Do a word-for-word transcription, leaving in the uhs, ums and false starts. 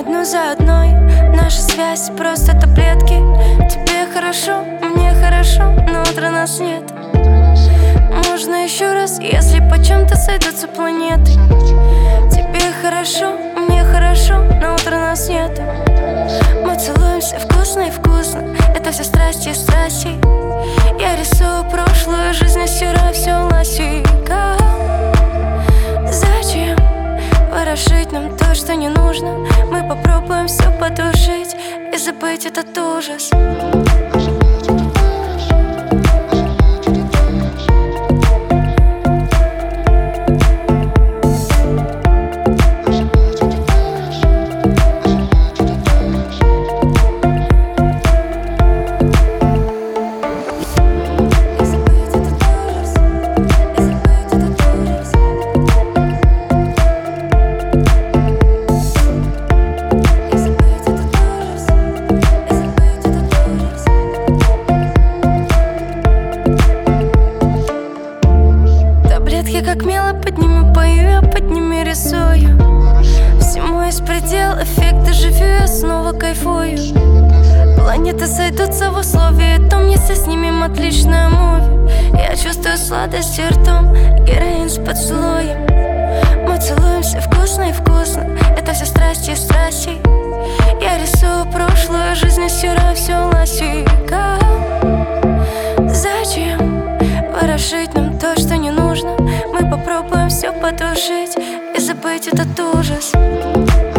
одну за одной. Наша связь просто таблетки. Тебе хорошо, мне хорошо, но утра нас нет. Можно еще раз, если по чем-то сойдутся планеты. Тебе хорошо, мне хорошо, но утра нас нет. Мы целуемся вкусно и вкусно. Это все страсти и страсти. Я рисую прошлую жизнь, а стираю все ластиком. Зачем ворошить нам то, что не нужно? Мы попробуем все потушить и забыть этот ужас. Я как мело под ними пою, я под ними рисую. Всему есть предел, эффекта живу, я снова кайфую. Планеты сойдутся в условии том, если снимем отличное муви. Я чувствую сладость ртом, героин с поцелуем. Мы целуемся вкусно и вкусно. Это все страсти и страсти. Я рисую прошлую жизнь, а стираю все ластиком. Зачем ворошить нам то, что не нужно? Мы попробуем все потушить и забыть этот ужас.